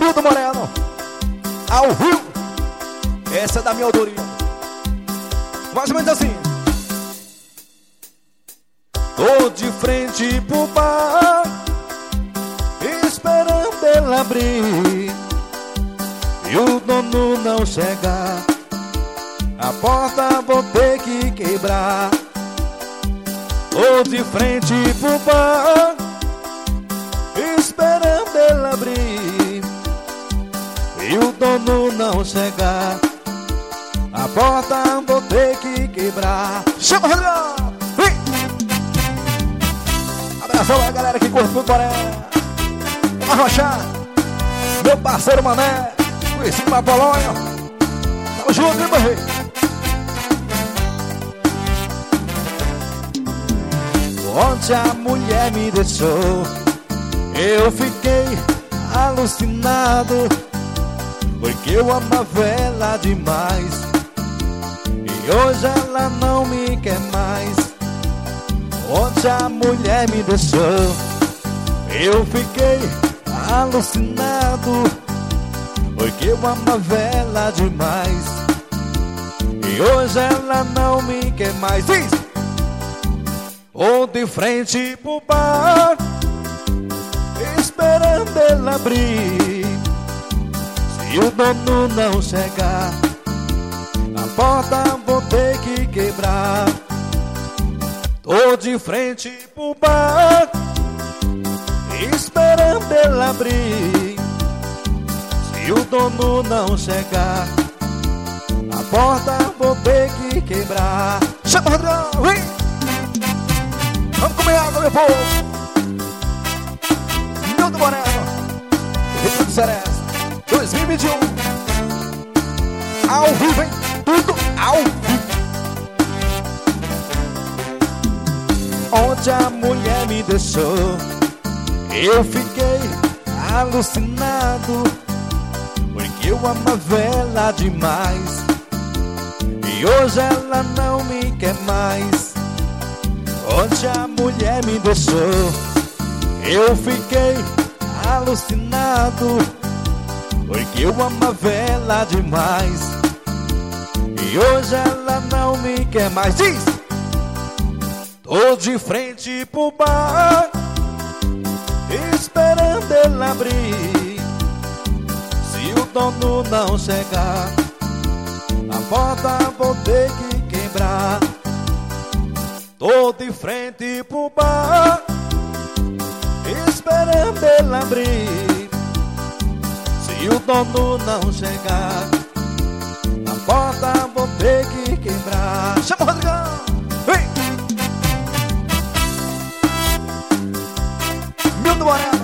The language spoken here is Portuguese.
Milton Moreno, ao Rio. Essa é da minha autoria. Mais ou menos assim. Tô de frente pro bar, esperando ele abrir, e o dono não chegar, a porta vou ter que quebrar. Tô de frente pro bar, esperando ele abrir, e o dono não chegar, a porta vou ter que quebrar. Chama o Rodrigão! Abração a galera que curte tudo, Boré. Arrochar, meu parceiro Mané, conhecido na Polônia. Tamo junto, hein, meu rei? Onde a mulher me deixou, eu fiquei alucinado, porque eu amava ela demais, e hoje ela não me quer mais. Onde a mulher me deixou, eu fiquei alucinado, porque eu amava ela demais, e hoje ela não me quer mais. Diz! Ou de frente pro bar, esperando ela abrir, se o dono não chegar, a porta vou ter que quebrar. Tô de frente pro bar, esperando ela abrir, se o dono não chegar, a porta vou ter que quebrar. Chama o Rodrigão, vem! Vamos comer água, meu povo! Milton Moreno, Rio de Ceres, 2021. Ao vivo, hein? Tudo ao vivo. Onde a mulher me deixou, eu fiquei alucinado, porque eu amava ela demais, e hoje ela não me quer mais. Onde a mulher me deixou, eu fiquei alucinado, porque eu amava ela demais, e hoje ela não me quer mais. Diz! Tô de frente pro bar, esperando ele abrir, se o dono não chegar, a porta vou ter que quebrar. Tô de frente pro bar, esperando ele abrir, se o dono não chegar, a porta vou ter que quebrar. Chama o Rodrigão! Vem! Milton Moreno,